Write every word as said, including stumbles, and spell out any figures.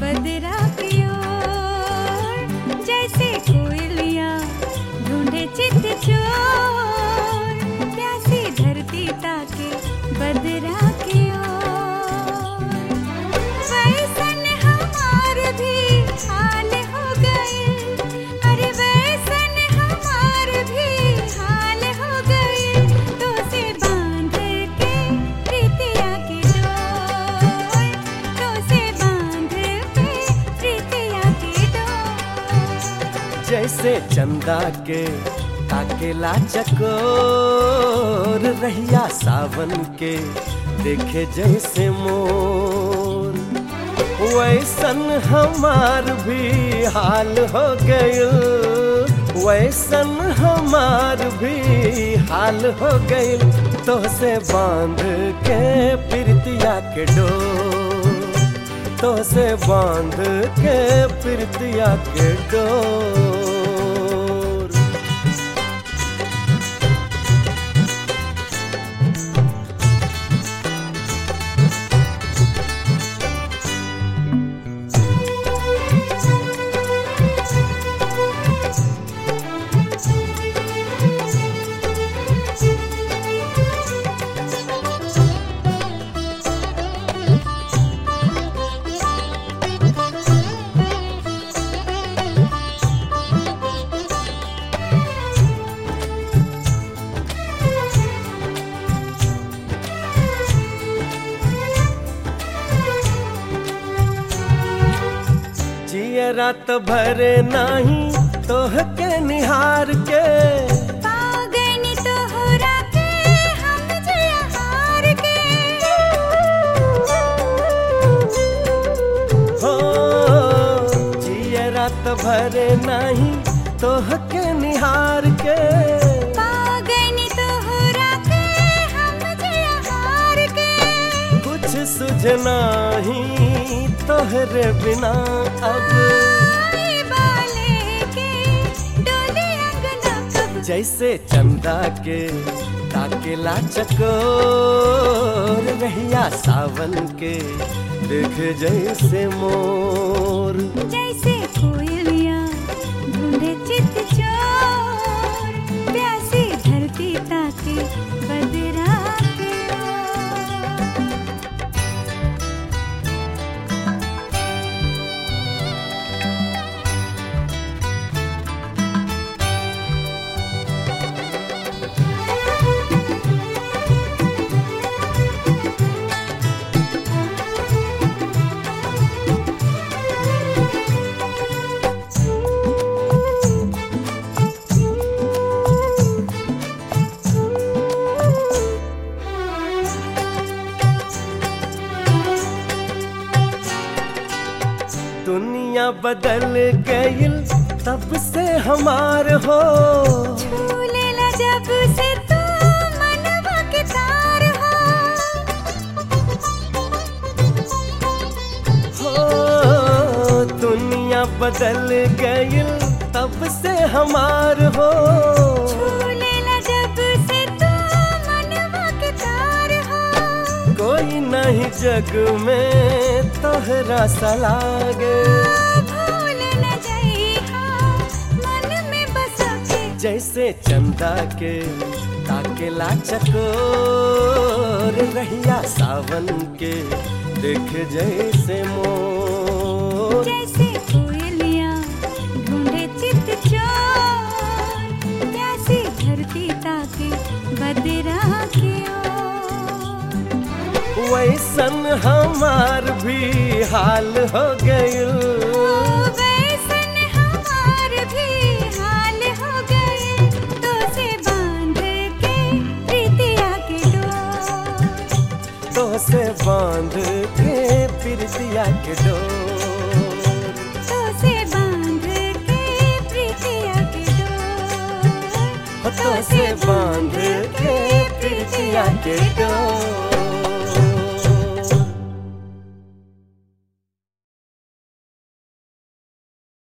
बदरा की ओर, जैसे कोयलियाँ ढूंढे चित चोर, प्यासी धरती ताके बदरा की ओर। वैसन हमार भी हाल हो गए, अरे वैसन हमार भी हाल हो गए, तो से बांध के प्रीतिया की डोर, तो से बांध के प्रीतिया की डोर। जैसे चंदा के ताकेला चकोर, रहिया सावन के देखे जैसे मोर, वैसन हमार भी हाल हो गइल, वैसन हमार भी हाल हो गइल, तो से बांध के प्रीतिया के डोर, तो से बांध के प्रीतिया के डोर। रात भरे नाही तोहके निहार के, पागनी तोहरा के हम जिया हार के, हो जिया रात भरे नाही तोहके निहार के, पागनी तोहरा के हम जिया हार के, कुछ सुझना ही तोहरे बिना अब, जैसे चंदा के ताकेला चकोर, रहिया सावन के देख जैसे मोर, जैसे कोयलियाँ ढूंढे चित चोर, प्यासी धरती ताके बदरा की ओर। दुनिया बदल गइल तब से हमार हो, झूलेला जब से तू मनवा के तार हो, हो दुनिया बदल गइल तब से हमार हो, झूलेला जब से तू मनवा के तार हो, कोई नहीं जग में तोहरा सा लागे, भूल न जाइहा मन में बसा के, जैसे चंदा के ताकेला चकोर, रहिया सावन के देख जैसे मोर, जैसे कोयलियाँ ढूंढे चित चोर, प्यासी धरती ताके बदरा की ओर। वैसन हमार भी हाल हो गइल, वैसन हमार भी हाल हो गए, तो से बांध के प्रीतिया की डोर, तो से बांध के प्रीतिया के डोर, तो से बांध के प्रीतिया की डोर, तो से बांध के प्रीतिया के डोर।